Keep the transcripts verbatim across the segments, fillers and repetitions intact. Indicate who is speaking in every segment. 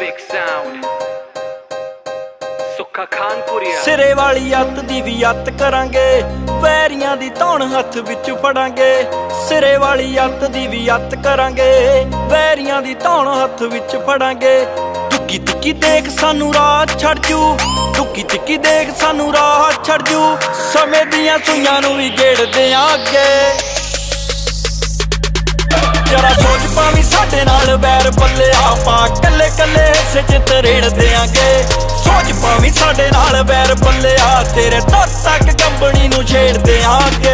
Speaker 1: Big sound ਸੁੱਖਾ ਖਾਨਪੁਰੀਆ
Speaker 2: ਸਿਰੇ ਵਾਲੀ ਅੱਤ ਦੀ ਵੀ ਅੱਤ ਕਰਾਂਗੇ, ਵੈਰੀਆਂ ਦੀ ਧੌਣ ਹੱਥ ਵਿੱਚ ਫੜਾਂਗੇ। ਸਿਰੇ ਵਾਲੀ ਅੱਤ ਦੀ ਵੀ ਅੱਤ ਕਰਾਂਗੇ, ਵੈਰੀਆਂ ਦੀ ਧੌਣ ਹੱਥ ਵਿੱਚ ਫੜਾਂਗੇ। ਟੁੱਕੀ ਟਿੱਕੀ ਦੇਖ ਸਾਨੂੰ ਰਾਹ ਛੱਡ ਜੂ, ਟੁੱਕੀ ਟਿੱਕੀ ਦੇਖ ਸਾਨੂੰ ਰਾਹ ਛੱਡ ਜੂ। ਸਮੇਂ ਦੀਆਂ ਸੂਈਆਂ ਨੂੰ ਵੀ ਗੇੜਦੇ ਆਂ ਅੱਗੇ। ਜਰਾ ਸੋਚ ਪਾਵੀਂ ਸਾਡੇ ਨਾਲ ਵੈਰ ਪੱਲੇ, ਆਪਾਂ ਕੱਲੇ ਕੱਲੇ ਹਿੱਸੇ ਚ ਤਰੇੜ ਦਿਆਂਗੇ। ਸੋਚ ਪਾਵੀਂ ਸਾਡੇ ਨਾਲ ਵੈਰ ਪੱਲੇ, ਆ ਤੇਰੇ ਤੋਂ ਤੱਕ ਕੰਬਣੀ ਨੂੰ ਛੇੜ ਦਿਆਂਗੇ।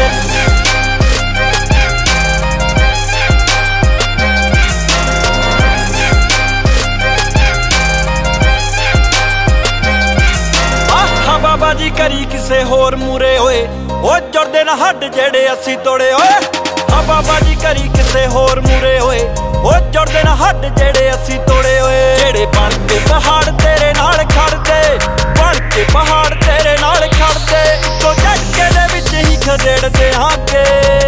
Speaker 2: ਆਹ ਬਾਬਾ ਜੀ ਕਰੀ ਕਿਸੇ ਹੋਰ ਮੂਰੇ ਹੋਏ, ਉਹ ਜੁੜਦੇ ਨਾ ਹੱਡ ਜਿਹੜੇ ਅਸੀਂ ਤੋੜੇ ਓਏ। ਹਾਂ ਬਾਬਾ ਜੀ ਕਰੀ ਕਿਸੇ ਹੋਰ ਮੂਰੇ ਹੋਏ, ਉਹ ਜੁੜਦੇ ਨਾ ਹੱਡ ਜਿਹੜੇ ਅਸੀਂ ਤੋੜੇ ਓਏ। ਜਿਹੜੇ ਬਣ ਕੇ ਪਹਾੜ ਤੇਰੇ ਨਾਲ ਖੜਦੇ, ਬਣ ਕੇ ਪਹਾੜ ਤੇਰੇ ਨਾਲ ਖੜਦੇ, ਇੱਕੋ ਝਟਕੇ ਦੇ ਵਿੱਚ ਹੀ ਖਦੇੜਦੇ ਹਾਂਗੇ।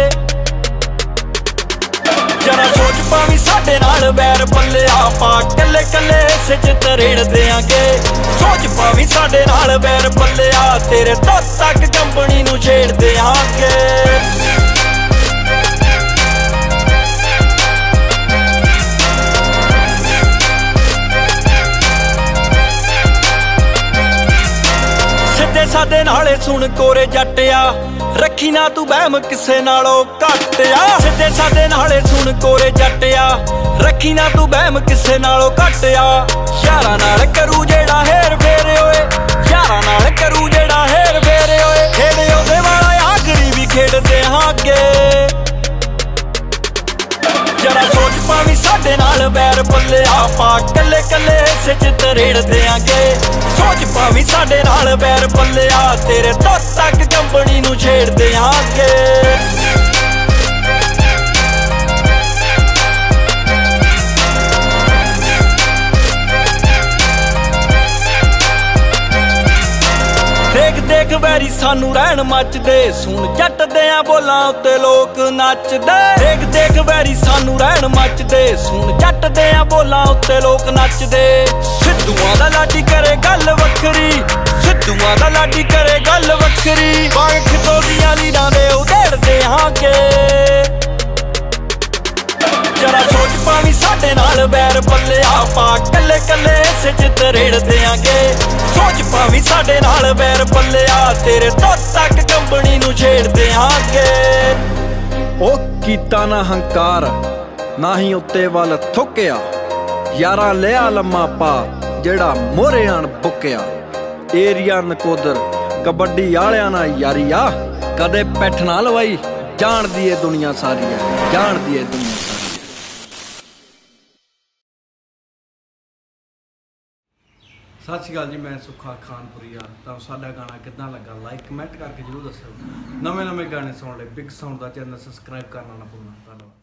Speaker 2: ਜਰਾ ਸੋਚ ਪਾਵੀਂ ਸਾਡੇ ਨਾਲ ਵੈਰ ਪੱਲੇ, ਆਪਾਂ ਕੱਲੇ ਕੱਲੇ ਹਿੱਸੇ ਚ ਤਰੇੜ ਦਿਆਂਗੇ। ਸੋਚ ਪਾਵੀਂ ਸਾਡੇ ਨਾਲ ਵੈਰ ਪੱਲੇ, ਆ ਤੇਰੇ ਤੋਂ ਤੱਕ ਕੰਬਣੀ ਨੂੰ ਛੇੜ ਦਿਆਂਗੇ। ਸਾਡੇ ਨਾਲੇ ਸੁਣ ਕੋਰੇ ਜੱਟਿਆ, ਰੱਖੀ ਨਾ ਤੂੰ ਵਹਿਮ ਕਿਸੇ ਨਾਲੋਂ ਘੱਟਿਆ। ਸਿੱਧੇ ਸਾਡੇ ਨਾਲੇ ਸੁਣ ਕੋਰੇ ਜੱਟਿਆ, ਰੱਖੀ ਨਾ ਤੂੰ ਵਹਿਮ ਕਿਸੇ ਨਾਲੋਂ ਘੱਟਿਆ। ਯਾਰਾਂ ਨਾਲ ਕਰੂ ਜਿਹੜਾ ਹੇਰ ਫੇਰੇ ਓਏ, ਯਾਰਾਂ ਨਾਲ ਕਰੂ ਜਿਹੜਾ ਹੇਰ ਫੇਰੇ ਓਏ। ਖੇਡੇ ਉਹਦੇ ਵਾਲਾ ਆਖਰੀ ਵੀ ਖੇਡਦੇ ਹਾਂਗੇ। ਜਰਾ ਸੋਚ ਪਾਵੀਂ ਸਾਡੇ ਨਾਲ ਵੈਰ ਪੱਲੇ, ਆਪਾਂ ਕੱਲੇ ਕੱਲੇ ਹਿੱਸੇ ਚ ਤਰੇੜ ਦਿਆਂਗੇ। ਸੋਚ ਪਾਵੀਂ ਸਾਡੇ ਨਾਲ ਵੈਰ ਪੱਲੇ, ਆ ਤੇਰੇ ਤੋਂ ਤੱਕ ਕੰਬਣੀ ਨੂੰ ਛੇੜ ਦਿਆਂਗੇ। ਦੇਖ ਦੇਖ ਵੈਰੀ ਸਾਨੂੰ ਰਹਿਣ ਮੱਚਦੇ, ਸੁਣ ਜੱਟਦੇ ਆ ਬੋਲਾਂ ਉੱਤੇ ਲੋਕ ਨੱਚਦੇ। ਦੇਖ ਦੇਖ ਵੈਰੀ ਸਾਨੂੰ ਰਹਿਣ ਮੱਚਦੇ, ਸੁਣ ਜੱਟਦੇ ਆ ਬੋਲਾਂ ਉੱਤੇ ਲੋਕ ਨੱਚਦੇ। ਸਿੱਧੂਆਂ ਦਾ ਲਾਡੀ ਕਰੇ ਗੱਲ ਵੱਖਰੀ, ਸਿੱਧੂਆਂ ਦਾ ਲਾਡੀ ਕਰੇ ਗੱਲ ਵੱਖਰੀ। ਬਾਗ ਖਿਤੋਲੀਆਂ ਲੀਰਾਂ ਦੇ ਉਧੇੜਦੇ ਹਾਂਗੇ। ਜਰਾ ਸੋਚ ਪਾਵੀਂ ਸਾਡੇ ਨਾਲ ਵੈਰ ਪੱਲੇ, ਆਪਾਂ ਕੱਲੇ ਕੱਲੇ ਹਿੱਸੇ ਚ ਤਰੇੜ ਦਿਆਂਗੇ। ਸੋਚ ਪਾਵੀਂ ਸਾਡੇ ਨਾਲ ਵੈਰ ਪੱਲੇ, ਆ ਤੇਰੇ ਤੋਂ ਤੱਕ ਕੰਬਣੀ ਨੂੰ ਛੇੜ ਦਿਆਂਗੇ। ਉਹ ਕੀਤਾ ਨਾ ਹੰਕਾਰ, ਨਾ ਹੀ ਉੱਤੇ ਵੱਲ ਥੁੱਕਿਆ। ਯਾਰਾਂ ਲਿਆ ਲੰਮਾ ਪਾ ਜਿਹੜਾ ਮੋਹਰੇ ਆਣ ਬੁੱਕਿਆ। ਏਰੀਆ ਨਕੋਦਰ ਕਬੱਡੀ ਵਾਲਿਆਂ ਨਾਲ ਯਾਰੀ ਆ, ਕਦੇ ਪਿੱਠ ਨਾ ਲਵਾਈ। ਜਾਣਦੀ ਏ ਦੁਨੀਆ ਸਾਰੀ ਆ, ਜਾਣਦੀ ਏ ਦੁਨੀਆ ਸਾਰੀ। ਸਤਿ ਸ਼੍ਰੀ ਅਕਾਲ ਜੀ, ਮੈਂ ਸੁੱਖਾ ਖਾਨਪੁਰੀਆ। ਤਾਂ ਸਾਡਾ ਗਾਣਾ ਕਿੱਦਾਂ ਲੱਗਾ ਲਾਈਕ ਕਮੈਂਟ ਕਰਕੇ ਜ਼ਰੂਰ ਦੱਸਿਓ। ਨਵੇਂ ਨਵੇਂ ਗਾਣੇ ਸੁਣਨ ਲਈ ਬਿਗ ਸਾਊਂਡ ਦਾ ਚੈਨਲ ਸਬਸਕ੍ਰਾਈਬ ਕਰਨਾ ਨਾ ਭੁੱਲਣਾ। ਧੰਨਵਾਦ।